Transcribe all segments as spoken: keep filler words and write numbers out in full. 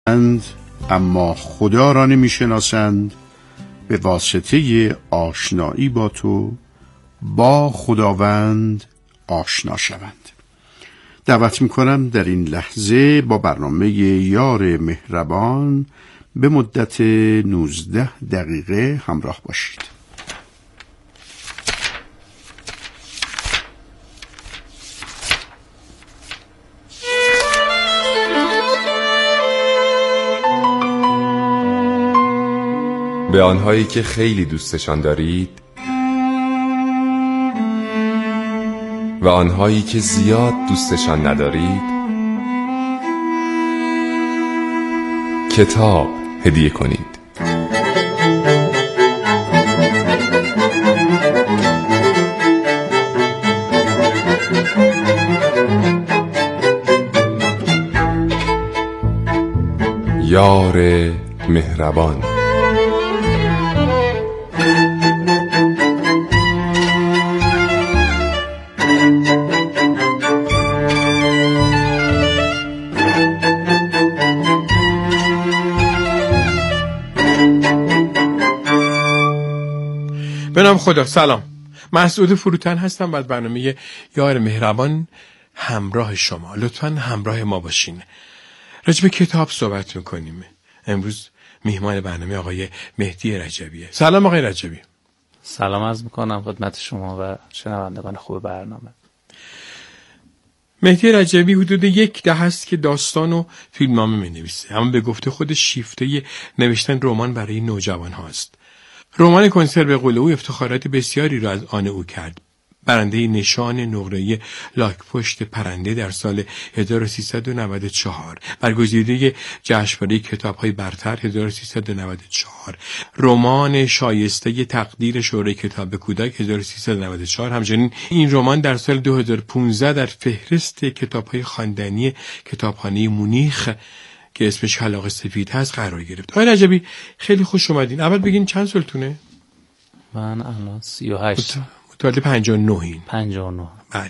اما خدا را نمی شناسند، به واسطه آشنایی با تو با خداوند آشنا شوند. دعوت می کنم در این لحظه با برنامه یار مهربان به مدت نوزده دقیقه همراه باشید. به آنهایی که خیلی دوستشان دارید و آنهایی که زیاد دوستشان ندارید کتاب هدیه کنید. یار مهربان. به نام خدا. سلام، مسعود فروتن هستم. بعد برنامه یار مهربان همراه شما. لطفاً همراه ما باشین. راجع به کتاب صحبت میکنیم. امروز میهمان برنامه آقای مهدی رجبیه. سلام آقای رجبی. سلام عرض میکنم خدمت شما و شنوندگان خوب برنامه. مهدی رجبی حدود یک دهه است که داستان و فیلمنامه مینویسه. اما به گفته خود شیفته نوشتن رمان برای نوجوان هاست. رمان کنسرو قول او افتخارات بسیاری را از آن او کرد. برنده نشان نقره‌ای لاک پشت پرنده در سال هزار و سیصد و نود و چهار، برگزیده جشنواره کتاب‌های برتر هزار و سیصد و نود و چهار، رمان شایسته تقدیر شورای کتاب کودک هزار و سیصد و نود و چهار. همچنین این رمان در سال دو هزار و پانزده در فهرست کتاب‌های خواندنی کتابخانه مونیخ که اسمش کلاغ سفید هست قرار گرفت. آقای رجبی خیلی خوش اومدین. اول بگین چند سالتونه؟ من الان سی و هشت. متولد پنجاه و نه این. پنجاه و نه.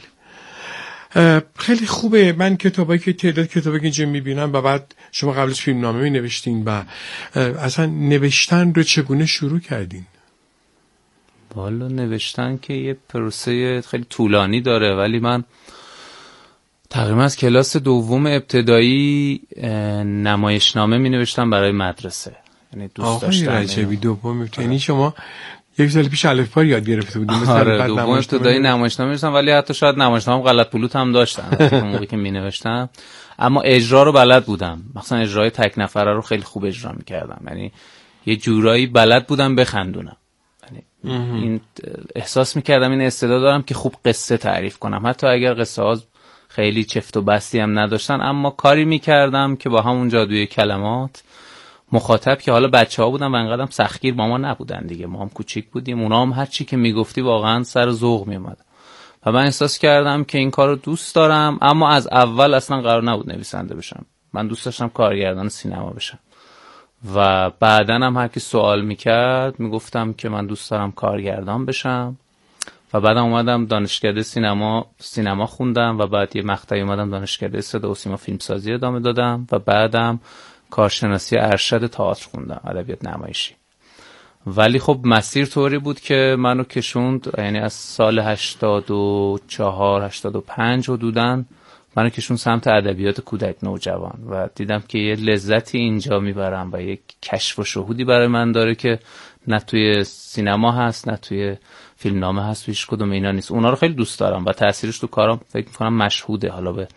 بله. خیلی خوبه. من کتابایی که تعداد کتابایی که اینجا میبینم و بعد شما قبلش فیلمنامه می نوشتین و اصلا نوشتن رو چگونه شروع کردین؟ والا نوشتن که یه پروسه خیلی طولانی داره، ولی من تقریبا از کلاس دوم ابتدایی نمایشنامه می نوشتم برای مدرسه. یعنی دوست داشتم. آقای رجبی دوم ابتدایی شما یک سال پیش الفبا یاد گرفته بودیم. آره دوم ابتدایی نمایشنامه می نوشتم، ولی حتی شاید نمایشنامه غلط پلوت هم داشتم اون موقعی که می نوشتم، اما اجرا رو بلد بودم. مثلا اجرای تک نفره رو خیلی خوب اجرا می کردم. یعنی یه جورایی بلد بودم بخندونم. یعنی این احساس می کردم این استعداد دارم که خوب قصه تعریف کنم، حتی اگر قصه ها خیلی چفت و بستی هم نداشتن، اما کاری میکردم که با همون جادوی کلمات مخاطب که حالا بچه ها بودن و انقدر سختگیر با ما نبودن دیگه، ما هم کوچیک بودیم، اونا هم هر چی که میگفتی واقعا سر ذوق میومد و من احساس کردم که این کار رو دوست دارم. اما از اول اصلا قرار نبود نویسنده بشم، من دوست داشتم کارگردان سینما بشم و بعداً هم هر کی سوال میکرد میگفتم که من دوست دارم کارگردان بشم و بعدم اومدم دانشکده سینما سینما خوندم و بعد یه مقطعی اومدم دانشکده صدا و سیما فیلمسازی ادامه دادم و بعدم کارشناسی ارشد تئاتر خوندم، ادبیات نمایشی. ولی خب مسیر طوری بود که منو کشوند، یعنی از سال هشتاد و چهار هشتاد و پنج حدوداً منو کشوند سمت ادبیات کودک نوجوان و دیدم که یه لذتی اینجا میبرم و یک کشف و شهودی برای من داره که نه توی سینما هست نه توی فیلمنامه هست، توی هیچ کدوم اینا نیست. اونا رو خیلی دوست دارم و تاثیرش تو کارام فکر می‌کنم مشهوده. حالا به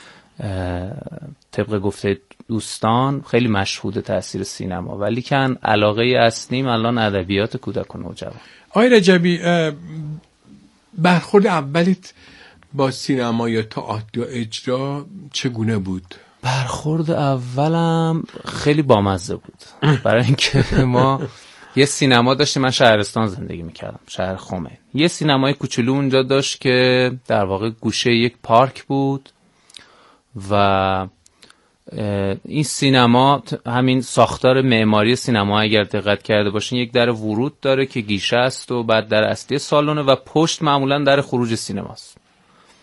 طبق گفته دوستان خیلی مشهوده تاثیر سینما، ولی کن علاقه اصلیم الان ادبیات کودک و نوجوان. آقای رجبی برخورد اولیت با سینما یا تئاتر یا اجرا چگونه بود؟ برخورد اولم خیلی بامزه بود برای اینکه ما یه سینما داشتیم، من شهرستان زندگی میکردم، شهر خمین. یه سینمای کوچولو اونجا داشت که در واقع گوشه یک پارک بود و این سینما همین ساختار معماری سینما اگر دقت کرده باشین یک در ورود داره که گیشه است و بعد در اصلی سالونه و پشت معمولا در خروج سینماست.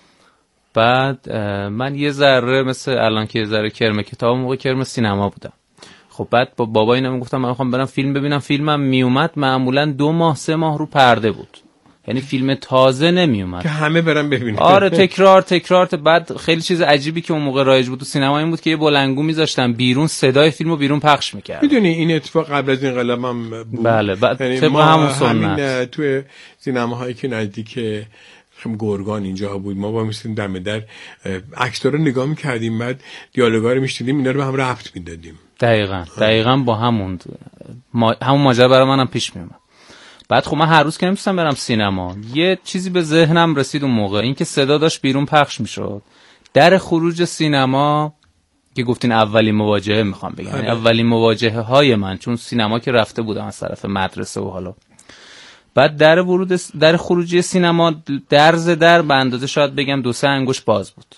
بعد من یه ذره مثل الان که یه ذره کرم کتاب موقع کرم سینما بودم خب بعد با بابا اینا میگفتم من میخوام برم فیلم ببینم. فیلمم میومد معمولا دو ماه سه ماه رو پرده بود، یعنی فیلم تازه نمیومد که همه برن ببینن. آره تکرار تکرار. بعد خیلی چیز عجیبی که اون موقع رایج بود تو سینما این بود که یه بلندگو میذاشتن بیرون، صدای فیلمو بیرون پخش میکرد. میدونی این اتفاق قبل از انقلاب هم بود. بله بعد یعنی طبق همون سنت همین توی سینماهایی که نزدیک هم گرگان اینجا بود ما با میسیم دم در عکس‌ها رو نگاه میکردیم، بعد دیالوگا رو میشنیدیم، اینا رو به هم ربط میدادیم. دقیقاً دقیقاً با همون ما... همون ماجرا برای منم پیش میومد. بعد خب من هر روز که نمیتونستم برم سینما، یه چیزی به ذهنم رسید اون موقع، این که صدا داشت بیرون پخش میشد در خروج سینما که گفتین اولین مواجهه میخوام بگم، یعنی اولین مواجهه های من، چون سینما که رفته بودم از طرف مدرسه و حالا بعد در ورود در خروجی سینما درز در به اندازه شاید بگم دو سه انگشت باز بود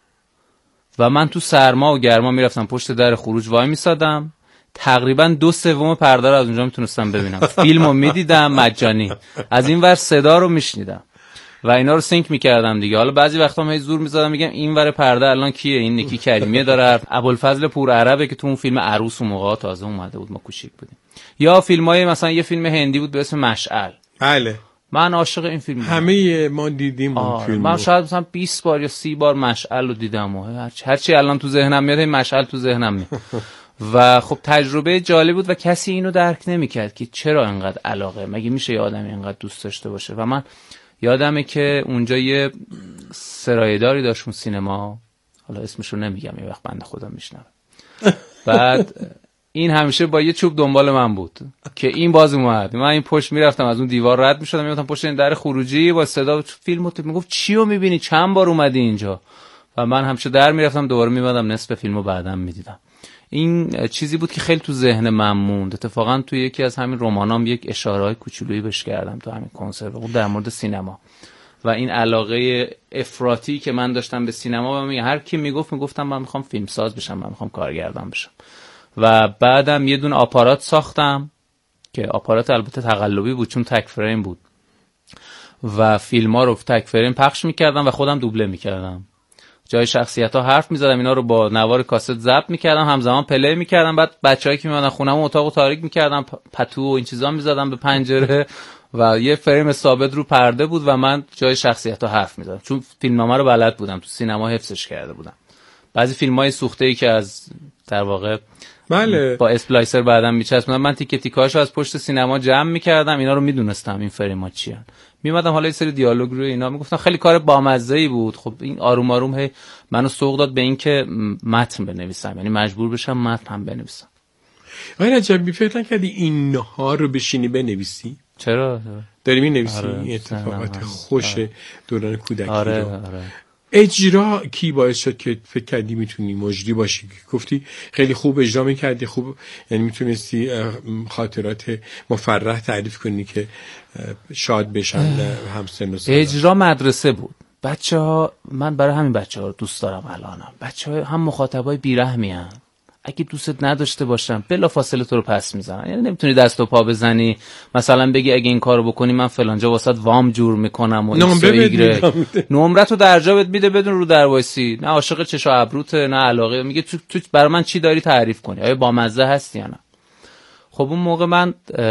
و من تو سرما و گرما میرفتم پشت در خروج وای میسادم، تقریبا دو سوم پرده رو از اونجا میتونستم ببینم، فیلمو میدیدم مجانی، از این ور صدا رو میشنیدم و اینا رو سینک میکردم دیگه. حالا بعضی وقتا من زور میزدم میگم این ور پرده الان کیه، این نکی کریمیه داره، ابوالفضل پورعربه که تو اون فیلم عروس اون موقع تازه اومده بود، ما کوچیک بودیم. یا فیلمای مثلا یه فیلم هندی بود به اسم مشعل. بله من عاشق این فیلم بودم. همه ما دیدیم اون فیلمو. من شاید مثلا بیست بار یا سی بار مشعل رو دیدم و هرچی هرچی الان تو ذهنم میاد این مشعل تو ذهنم میاد. و خب تجربه جالب بود و کسی اینو درک نمیکرد که چرا اینقدر علاقه، مگه میشه یه آدمی اینقدر دوست داشته باشه. و من یادمه که اونجا یه سرایه‌داری داشت اون سینما، حالا اسمشو نمیگم یه وقت بنده خدا میشنوه، بعد این همیشه با یه چوب دنبال من بود که این باز اومد، من این پشت میرفتم از اون دیوار رد میشدم میرفتم پشت این در خروجی با صدا فیلمو میگفت چیو میبینی، چند بار اومدی اینجا، و من همیشه در میرفتم دوباره میمدم نصف فیلمو بعدم میدیدم. این چیزی بود که خیلی تو ذهن من موند. اتفاقا تو یکی از همین رمانام یک اشاره‌های کوچولویی بهش کردم تو همین کنسرت در مورد سینما و این علاقه افراطی که من داشتم به سینما. و هر کی میگفت میگفتم من میخوام فیلمساز بشم، من میخوام کارگردان بشم. و بعدم یه دونه آپارات ساختم که آپارات البته تقلبی بود چون تک فریم بود و فیلم‌ها رو تک فریم پخش میکردم و خودم دوبله میکردم، جای شخصیت‌ها حرف می‌زدم، اینا رو با نوار کاست ضبط می‌کردم، همزمان پلی می‌کردم. بعد بچه‌هایی که می‌اومدن خونه‌مون اتاقو تاریک می‌کردم، پتو و این چیزا می‌زدم به پنجره و یه فریم ثابت رو پرده بود و من جای شخصیت‌ها حرف می‌زدم، چون فیلمنامه رو بلد بودم، تو سینما حفظش کرده بودم. بعضی فیلم‌های سوخته‌ای که از در واقع بله با اسپلایسر بعدم میچسبوندم، من تیکه تیکه‌هاشو از پشت سینما جمع می‌کردم، اینا رو میدونستم این فریم‌ها چیه. میمدم حالا یه سری دیالوگ روی اینا میگفتم، خیلی کار بامزه‌ای بود. خب این آروم آروم هی منو سوق داد به این که متن بنویسم، یعنی مجبور بشم متن هم بنویسم. آره عجب فکر نکردی اینها رو بشینی بنویسی؟ چرا؟ داری می‌نویسی؟ آره، این اتفاقات خوش آره. دوران کودکی آره، رو. آره. اجرا کی باعث شد که فکر کردی میتونی مجری باشی؟ گفتی خیلی خوب اجرا میکردی، خوب یعنی میتونستی خاطرات مفرح تعریف کنی که شاد بشن همسن و سال. اجرا مدرسه بود. بچه‌ها، من برای همین بچه‌ها رو دوست دارم الانم. بچه‌ها هم مخاطبای بیرحمی ان. اگه دوستت نداشته باشم بلا فاصله تو رو پس میزنن، یعنی نمیتونی دست و پا بزنی مثلا بگی اگه این کارو بکنی من فلانجا واسط وام جور میکنم و ایکس و ایگرگ، نمرتو درجا بهت میده بدون رو در وایسی، نه عاشق چش و ابروته نه علاقه، میگه تو, تو برای من چی داری تعریف کنی، آیا با مزه هستی یا نه. خب اون موقع من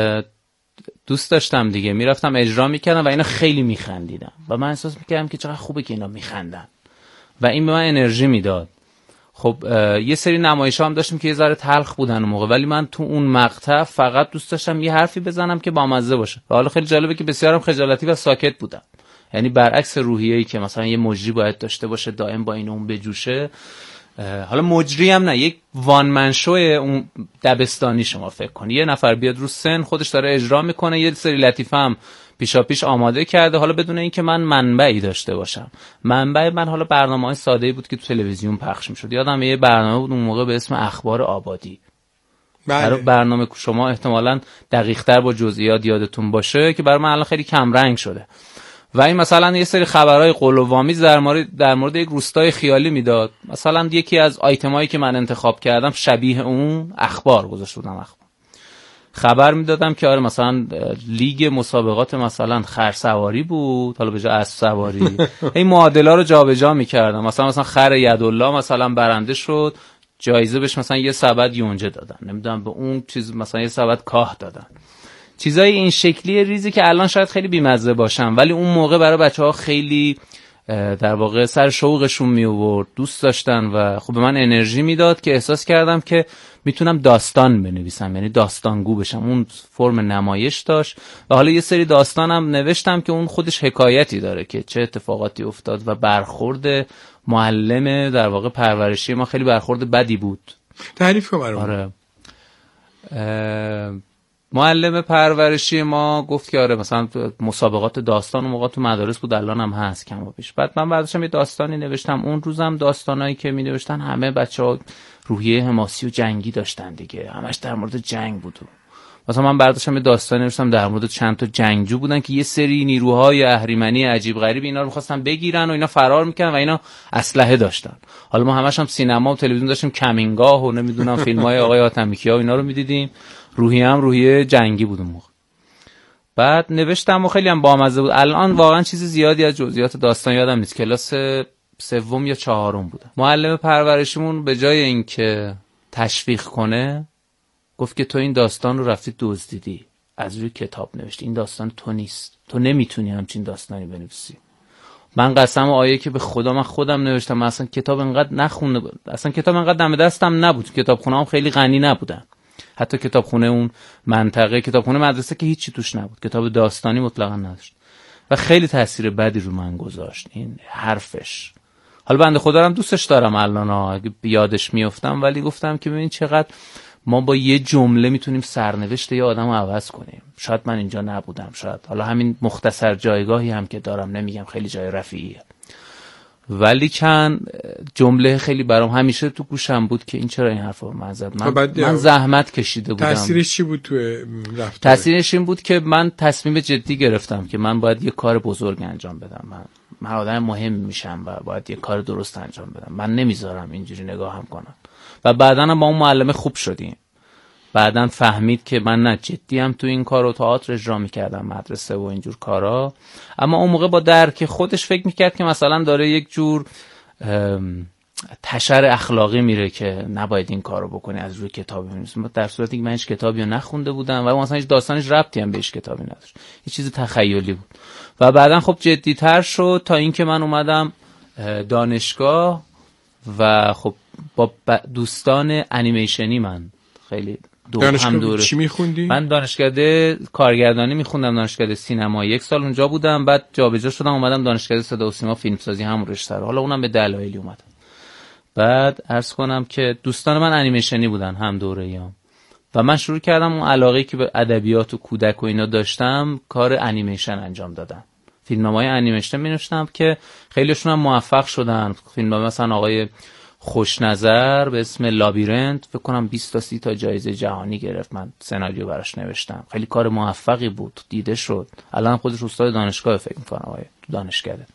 دوست داشتم دیگه، میرفتم اجرا میکردم و اینا خیلی میخندیدن و من احساس میکردم که چقدر خوبه که اینا میخندن و این به من انرژی میداد. خب یه سری نمایش‌ها هم داشتیم که یه ذره تلخ بودن اون موقع، ولی من تو اون مقطع فقط دوست داشتم یه حرفی بزنم که بامزه باشه. و حالا خیلی جالبه که بسیارم خجالتی و ساکت بودم، یعنی برعکس روحیه‌ای که مثلا یه مجری باید داشته باشه دائم با این اون بجوشه. حالا مجری هم نه، یک وان من شو اون دبستانی شما فکر کنی، یه نفر بیاد رو سن خودش داره اجرا میکنه، یه سری لطیفه هم پیشا پیش آماده کرده، حالا بدون اینکه من منبعی داشته باشم. منبع من حالا برنامه‌های ساده‌ای بود که تو تلویزیون پخش می‌شد. یادم یه برنامه بود اون موقع به اسم اخبار آبادی. بله. برنامه شما احتمالاً دقیق‌تر با جزئیات یادتون باشه که برای من الان خیلی کم رنگ شده. و این مثلا یه سری خبرهای قلوآمیز در مورد در مورد یک روستای خیالی میداد. مثلا یکی از آیتمایی که من انتخاب کردم شبیه اون اخبار گذاشته بودم، اخبار خبر میدادم که آره مثلا لیگ مسابقات مثلا خرسواری بود، حالا به جای اسب سواری این معادلا رو جابجا میکردم، مثلا مثلا خر یدالله مثلا برنده شد، جایزه بهش مثلا یه سبد یونجه دادن، نمیدونم به اون چیز مثلا یه سبد کاه دادن. چیزای این شکلی ریزی که الان شاید خیلی بیمزه باشن ولی اون موقع برای بچه‌ها خیلی در واقع سر شوقشون می آورد، دوست داشتن و خب به من انرژی میداد که احساس کردم که میتونم داستان بنویسم، یعنی داستانگو بشم. اون فرم نمایش داشت و حالا یه سری داستانم نوشتم که اون خودش حکایتی داره که چه اتفاقاتی افتاد و برخورد معلم در واقع پرورشی ما خیلی برخورد بدی بود. تعریف کن برام. آره. معلم پرورشی ما گفت که آره مثلا مسابقات داستان اون موقع تو مدارس بود، الان هم هست کم و بیش. بعد من بعدش یه داستانی نوشتم. اون روزم داستانایی که می نوشتن همه بچه‌ها روحیه حماسی و جنگی داشتن دیگه، همش در مورد جنگ بود. مثلا من بعدش یه داستانی نوشتم در مورد چند تا جنگجو بودن که یه سری نیروهای اهریمنی عجیب غریب اینا رو می‌خواستن بگیرن و اینا فرار می‌کردن و اینا اسلحه داشتن. حالا ما همش هم سینما و تلویزیون داشتیم، کمینگاه و نمیدونم فیلم‌های آقای حاتمیکیا و اینا رو می‌دیدیم. روحیه هم روحیه جنگی بود اون موقع. بعد نوشتم و خیلی هم بامزه بود. الان واقعا چیز زیادی از جزئیات داستان یادم نیست. کلاس سوم یا چهارم بودم. معلم پرورشیمون به جای اینکه تشویق کنه گفت که تو این داستان رو رفتی دزدیدی، از روی کتاب نوشتی، این داستان تو نیست، تو نمیتونی همچین داستانی بنویسی. من قسم آیه که به خدا من خودم نوشتم، من اصلا کتاب انقدر نخونده بود، اصلا کتاب انقدر دم دستم نبود، کتابخونه هم خیلی غنی نبودن، حتی کتابخونه اون منطقه، کتابخونه مدرسه که هیچی توش نبود، کتاب داستانی مطلقا نداشت و خیلی تاثیر بدی رو من گذاشت این حرفش. حالا بنده خدا رو دوستش دارم الان اگه یادش میافتم، ولی گفتم که ببین چقدر ما با یه جمله میتونیم سرنوشت یه آدم رو عوض کنیم. شاید من اینجا نبودم، شاید حالا همین مختصر جایگاهی هم که دارم، نمیگم خیلی جای رفیعیه، ولی کن جمله خیلی برام همیشه تو گوشم بود که این چرا این حرفا من زد. من, من زحمت کشیده بودم. تأثیرش چی بود تو رفتار؟ تأثیرش این بود که من تصمیم جدی گرفتم که من باید یه کار بزرگ انجام بدم، من من آدم مهم میشم و باید یه کار درست انجام بدم، من نمیذارم اینجوری نگاهم کنن. و بعداً هم با اون معلم خوب شدیم. بعداً فهمید که من نه جدی هم تو این کارو تئاتر اجرا میکردم، مدرسه و اینجور کارا، اما اون موقع با درک خودش فکر میکرد که مثلا داره یک جور تشر اخلاقی میره که نباید این کارو بکنی، از روی کتابی بنویسی، در صورتی که من هیچ کتابی رو نخونده بودم و مثلا هیچ داستانش ربطی هم بهش کتابی نداشت، یه چیز تخیلی بود. و بعداً خب جدی‌تر شد تا اینکه من اومدم دانشگاه و خب با دوستان انیمیشنی من خیلی دور هم دوره. چی میخوندی؟ من دانشکده کارگردانی میخوندم، دانشکده سینما یک سال اونجا بودم، بعد جابجا شدم اومدم دانشکده صدا و سیما فیلمسازی همون رشته رو، حالا اونم به دلایلی اومدم. بعد عرض کنم که دوستان من انیمیشنی بودن هم دوره‌ایام و من شروع کردم اون علاقه‌ای که به ادبیات و کودک و اینا داشتم کار انیمیشن انجام دادم. فیلمنامه‌های انیمیشن می‌نوشتم که خیلیشون هم موفق شدن. فیلمنامه مثلا آقای خوشنظر به اسم لابیرنت فکر کنم بیست تا سی تا جایزه جهانی گرفت، من سناریو براش نوشتم، خیلی کار موفقی بود، دیده شد، الان خودش استاد دانشگاه فکر می‌کنم آقای دانشکده.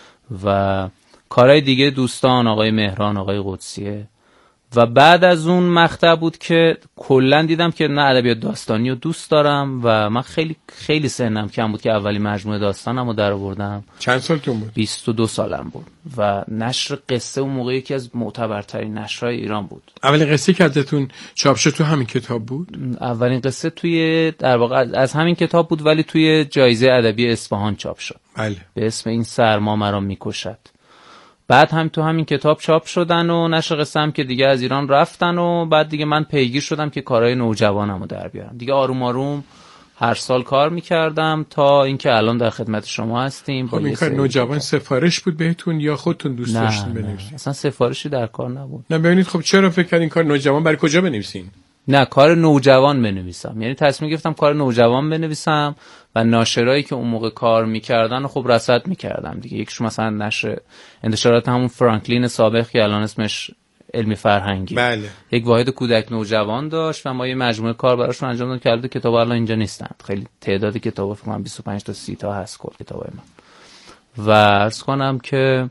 و کارهای دیگه دوستان آقای مهران، آقای قدسیه. و بعد از اون مقطع بود که کلا دیدم که نه ادبیات داستانی رو دوست دارم و من خیلی خیلی سنم کم بود که اولی مجموعه داستانم رو در آوردم. چند سالتون بود؟ بیست و دو سالم بود و نشر قصه اون موقع یکی از معتبرترین نشرهای ایران بود. اولین قصه که ازتون چاپ شد تو همین کتاب بود؟ اولین قصه توی در واقع از همین کتاب بود ولی توی جایزه ادبی اصفهان چاپ شد. بله. به اسم این سرما مرا میکشد. بعد هم تو همین کتاب چاپ شدن و نشر قصه هم که دیگه از ایران رفتن و بعد دیگه من پیگیر شدم که کارهای نوجوانمو در بیارم. دیگه آروم آروم هر سال کار میکردم تا اینکه الان در خدمت شما هستیم. خب این کار نوجوان سفارش بود بهتون یا خودتون دوست داشتین بنویسین؟ اصلا سفارشی در کار نبود. نه ببینید خب چرا فکر کردین کار نوجوان برای کجا بنویسین؟ نه کار نوجوان بنویسم، یعنی تصمیم گرفتم کار نوجوان بنویسم و ناشرایی که اون موقع کار میکردن خب رصد میکردم دیگه. یکیش مثلا نشر انتشارات همون فرانکلین سابق که الان اسمش علمی فرهنگی، بله. یک واحد کودک نوجوان داشت و ما یه مجموعه کار براشون انجام دادیم که البته کتاب الان اینجا نیستن، خیلی تعداد کتابا فکر کنم بیست و پنج تا سی تا هست کل کتابای من. و عرض کنم که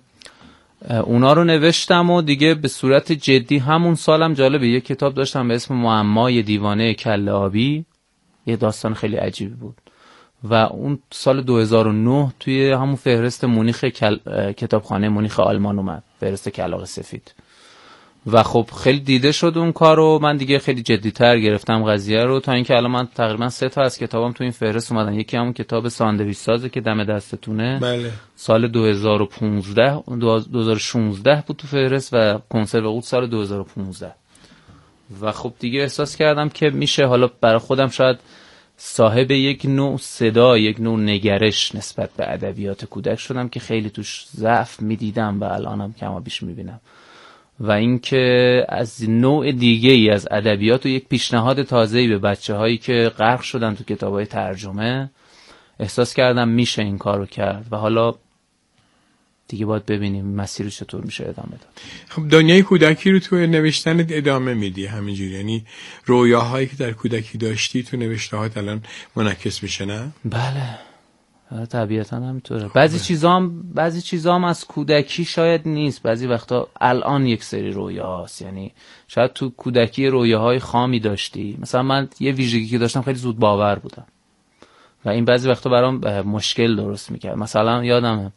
اونا رو نوشتم و دیگه به صورت جدی همون سالم جالبه یه کتاب داشتم به اسم معمای دیوانه کله آبی، یه داستان خیلی عجیبی بود و اون سال دو هزار و نه توی همون فهرست مونیخ کل... کتابخانه مونیخ آلمان اومد، فهرست کلاغ سفید. و خب خیلی دیده شد اون کارو. من دیگه خیلی جدی‌تر گرفتم قضیه رو تا اینکه الان من تقریبا سه تا از کتابام تو این فهرست اومدن. یکی همون کتاب ساندویچ سازه که دم دستتونه، بله. سال دو هزار و پانزده دو هزار و شانزده بود تو فهرست و کنسرو قدس سال دو هزار و پانزده. و خب دیگه احساس کردم که میشه حالا برای خودم شاید صاحب یک نوع صدا، یک نوع نگرش نسبت به ادبیات کودک شدم که خیلی توش ضعف میدیدم و الانم کما بیش میبینم. و اینکه از نوع دیگه ای از ادبیات و یک پیشنهاد تازه‌ای به بچه‌هایی که غرق شدن تو کتاب‌های ترجمه احساس کردم میشه این کارو کرد و حالا دیگه باید ببینیم مسیر چطور میشه ادامه داد. خب دنیای کودکی رو تو نوشتن ادامه میدی همینجوری، یعنی رویاهایی که در کودکی داشتی تو نوشته‌هات الان منعکس میشه نه؟ بله طبیعتا همینطوره. بعضی چیزام بعضی چیزام از کودکی شاید نیست، بعضی وقتا الان یک سری رویاهاست. یعنی شاید تو کودکی رویاهای خامی داشتی. مثلا من یه ویژگی که داشتم خیلی زود باور بودم و این بعضی وقتا برام مشکل درست میکرد. مثلا یادمه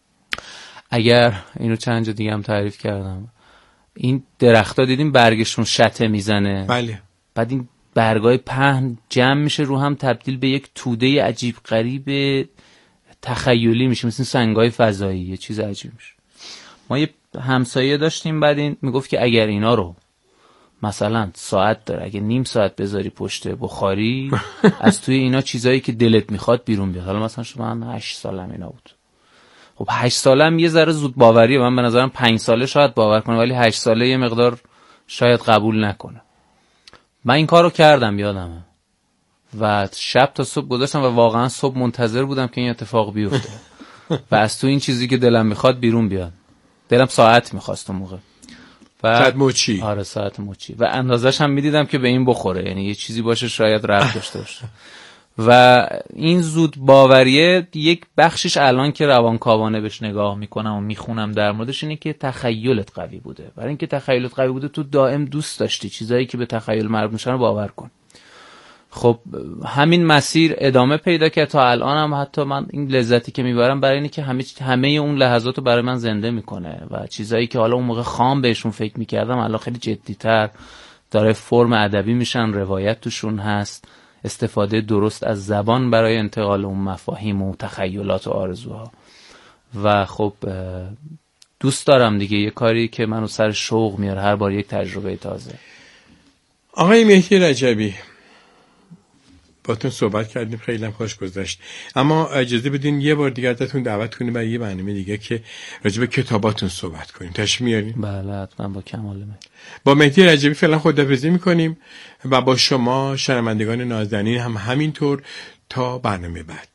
اگر اینو چند جا دیگه هم تعریف کردم، این درخت‌ها دیدیم برگشون شته میزنه، بله. بعد این برگای پهن جمع میشه رو هم تبدیل به یک توده عجیب غریب تخیلی میشه، مثل سنگای فضایی، یه چیز عجیب میشه. ما یه همسایه داشتیم، بعد این میگفت که اگر اینا رو مثلا ساعت داره، اگه نیم ساعت بذاری پشت بخاری از توی اینا چیزایی که دلت میخواد بیرون بیاد. حالا مثلا شما من هشت سالم اینا بود. خب هشت سالم یه ذره زود باوریه، من به نظرم پنج ساله شاید باور کنه ولی هشت ساله یه مقدار شاید قبول نکنه. من این کارو کردم یادمه و شب تا صبح گذاشتم و واقعا صبح منتظر بودم که این اتفاق بیفته و از تو این چیزی که دلم میخواد بیرون بیاد. دلم ساعت میخواست اون موقع، ساعت موچی. آره ساعت موچی و اندازش هم میدیدم که به این بخوره، یعنی یه چیزی باشه شاید ربط داشته باشه. و این زود باوریه یک بخشش الان که روانکاوانه بهش نگاه میکنم و میخونم در موردش اینه که تخیلت قوی بوده. برای اینکه تخیلت قوی بوده تو دائم دوست داشتی چیزایی که به تخیل مربوط میشن رو باور کن. خب همین مسیر ادامه پیدا کرد تا الان هم. حتی من این لذتی که میبرم برای اینه که همه همه اون لحظات رو برای من زنده میکنه و چیزایی که حالا اون موقع خام بهشون فکر میکردم الان خیلی جدی‌تر داره فرم ادبی میشن، روایت توشون هست، استفاده درست از زبان برای انتقال اون مفاهیم و تخیلات و آرزوها. و خب دوست دارم دیگه، یه کاری که منو سر شوق میاره هر بار یک تجربه تازه. آقای مهدی رجبی باتون صحبت کردیم، خیلی هم خوش گذشت، اما اجازه بدین یه بار دیگه ازتون دعوت کنیم برای یه برنامه دیگه که راجع به کتاباتون صحبت کنیم. تشریف میارین؟ بله حتما با کمال میل. با مهدی رجبی فعلا خداحافظی میکنیم و با شما شنوندگان نازنین هم همینطور تا برنامه بعد.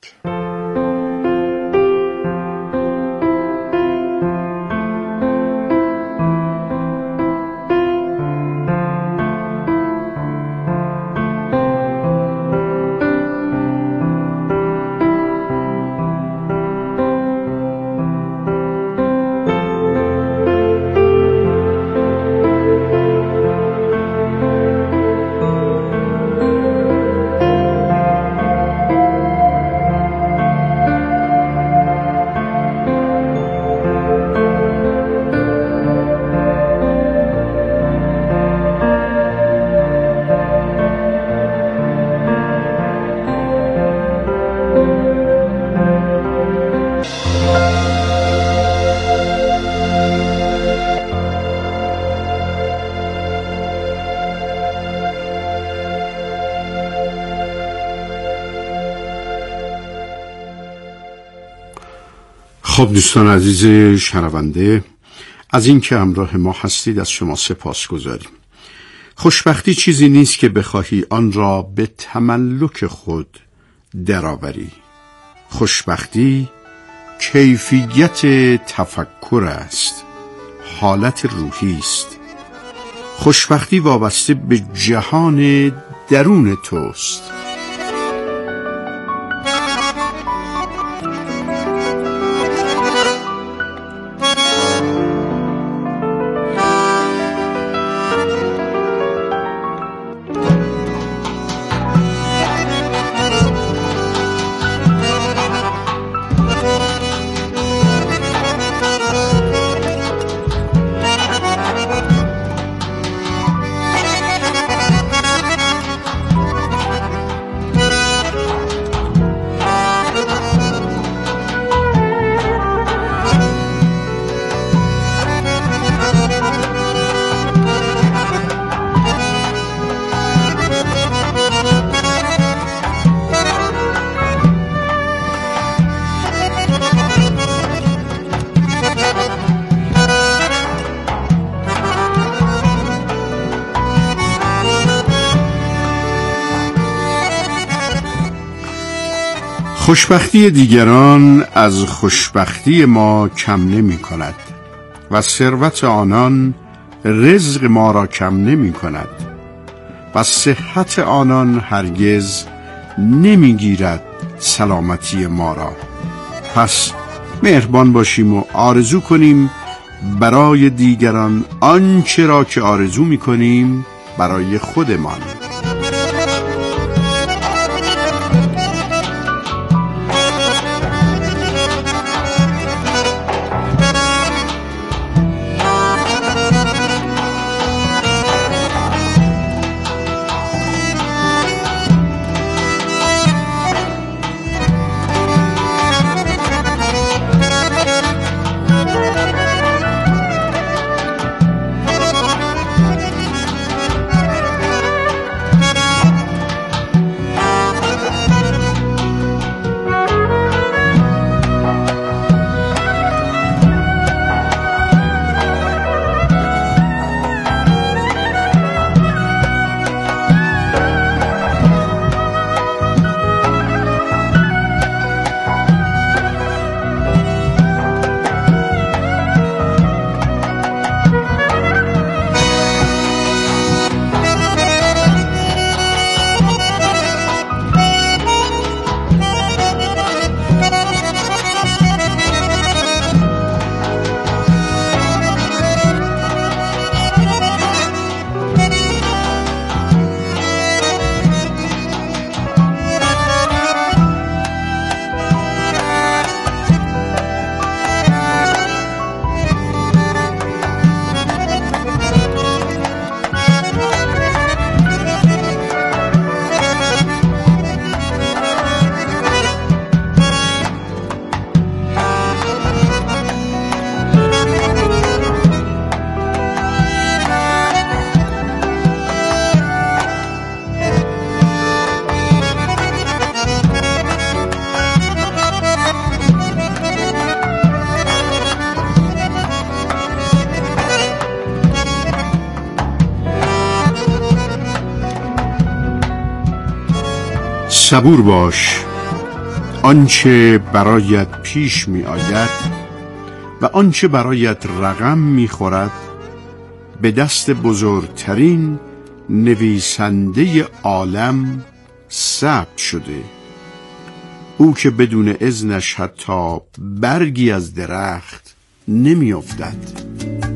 خب دوستان عزیز شنونده، از این که همراه ما هستید از شما سپاس گذاریم. خوشبختی چیزی نیست که بخواهی آن را به تملک خود درآوری. خوشبختی کیفیت تفکر است، حالت روحی است. خوشبختی وابسته به جهان درون توست. خوشبختی دیگران از خوشبختی ما کم نمی کند و ثروت آنان رزق ما را کم نمی کند و صحت آنان هرگز نمی گیرد سلامتی ما را. پس مهربان باشیم و آرزو کنیم برای دیگران آنچه را که آرزو می کنیم برای خودمان. صبور باش، آنچه برایت پیش می آید و آنچه برایت رقم می خورد به دست بزرگترین نویسنده عالم ثبت شده، او که بدون اذنش حتی برگی از درخت نمی افتد.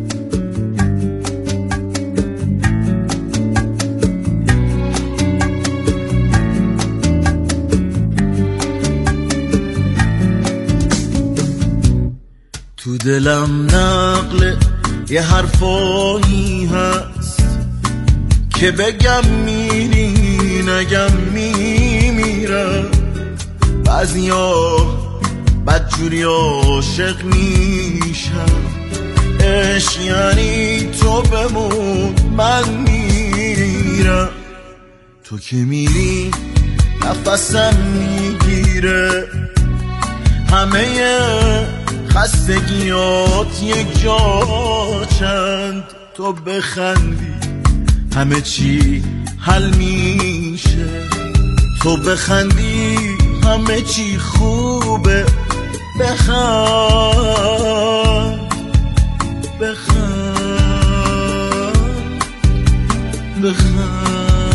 تو دلم نقل یه حرفایی هست که بگم میری نگم میمیرم. بعضیا بدجوری عاشق میشم، عشق یعنی تو بمون من میرم. تو که میری نفسم میگیره، همه خستگیات یک جا چند. تو بخندی همه چی حل میشه، تو بخندی همه چی خوبه. بخند بخند بخند.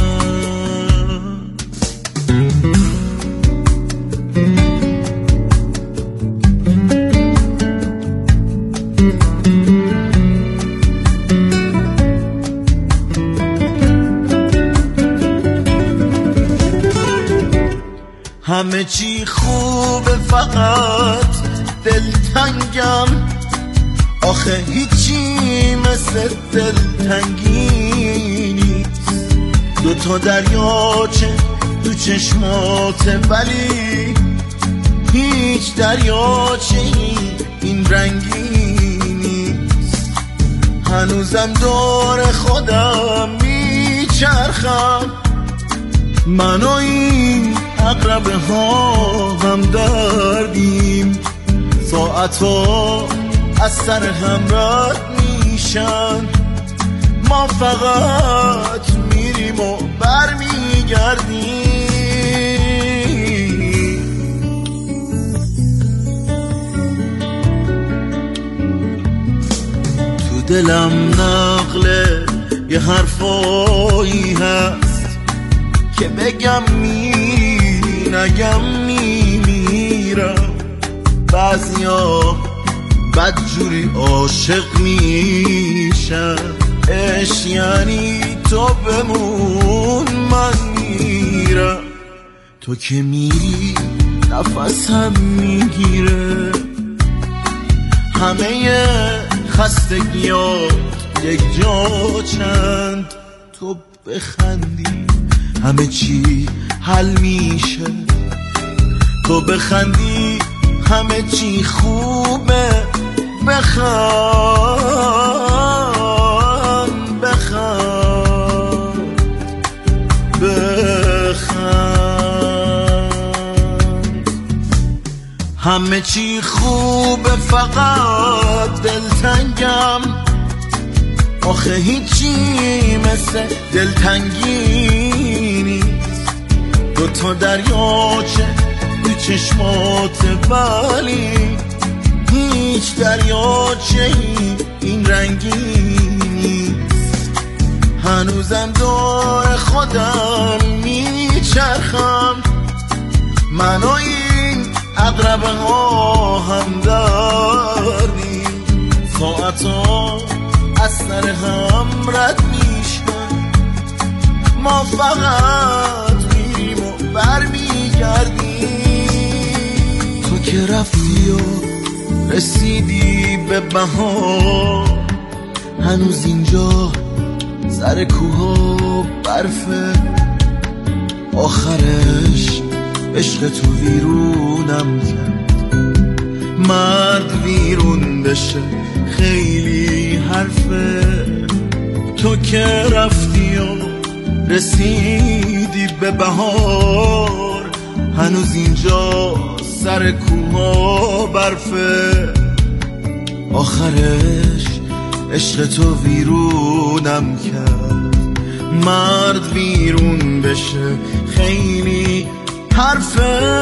همه چی خوبه فقط دلتنگم، آخه هیچی مثل دلتنگی نیست. دو تا دریاچه تو چشماته ولی هیچ دریاچه این رنگی نیست. هنوزم دور خودم میچرخم، من و این عقربه ها هم دردیم. ساعتا از سر هم رد میشن، ما فقط میریم و برمیگردیم. دلم نقل یه حرفایی هست که بگم میری نگم میمیرم. بعضیا بدجوری عاشق میشن، عشق یعنی تو بمون من میرم. تو که میری نفسم میگیره، همه خستگیات یک جا چند. تو بخندی همه چی حل میشه، تو بخندی همه چی خوبه. بخند بخند بخند، همه چی خوبه فقط دلتنگم. آخه هیچی مثل دلتنگی نیست، دوتا دریاچه تو چشمات ولی هیچ دریاچه این رنگی نیست. هنوزم دور خودم میچرخم، من و این عقربه ها هم داریم. ساعتا از سر هم رد میشن، ما فقط میریم و برمیگردیم. تو که رفتی و رسیدی به بهار، هنوز اینجا سر کوها برفه. آخرش عشق تو ویرونم کرد، مرد ویرون بشه خیلی حرفه. تو که رفتی و رسیدی به بهار، هنوز اینجا سر کوها برفه. آخرش عشق تو ویرونم کرد، مرد ویرون بشه خیلی حرفه.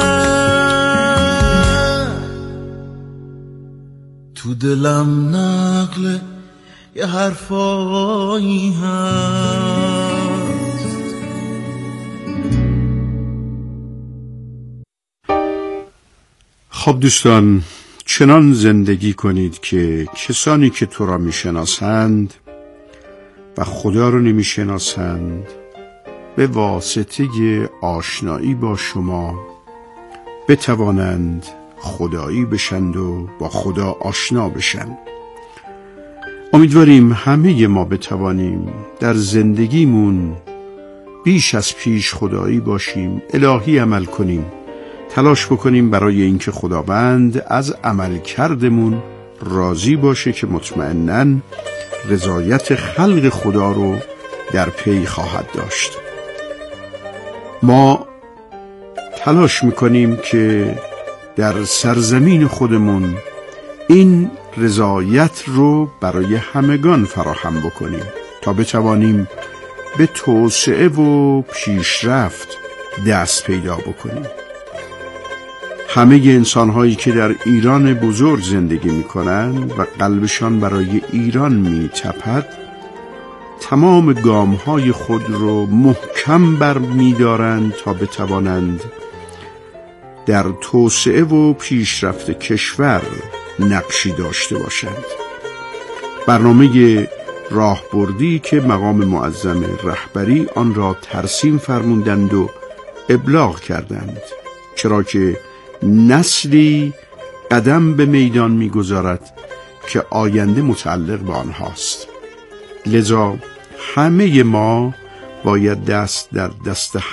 تو دلم نقل یه حرفایی هست. خب دوستان، چنان زندگی کنید که کسانی که تو را میشناسند و خدا رو نمیشناسند به واسطه آشنایی با شما بتوانند خدایی بشند و با خدا آشنا بشند. امیدواریم همه ما بتوانیم در زندگیمون بیش از پیش خدایی باشیم، الهی عمل کنیم، تلاش بکنیم برای اینکه خداوند از عمل کردمون راضی باشه که مطمئناً رضایت خلق خدا رو در پی خواهد داشت. ما تلاش میکنیم که در سرزمین خودمون این رضایت رو برای همگان فراهم بکنیم تا بتوانیم به توسعه و پیشرفت دست پیدا بکنیم. همه انسان‌هایی که در ایران بزرگ زندگی می‌کنند و قلبشان برای ایران می‌تپد، تمام گام‌های خود رو محکم برمی‌دارند تا بتوانند در توسعه و پیشرفت کشور نقشی داشته باشند. برنامه راهبردی که مقام معظم رهبری آن را ترسیم فرمودند و ابلاغ کردند، چرا که نسلی قدم به میدان می‌گذارد که آینده متعلق به آنهاست. لذا همه ما باید دست در دست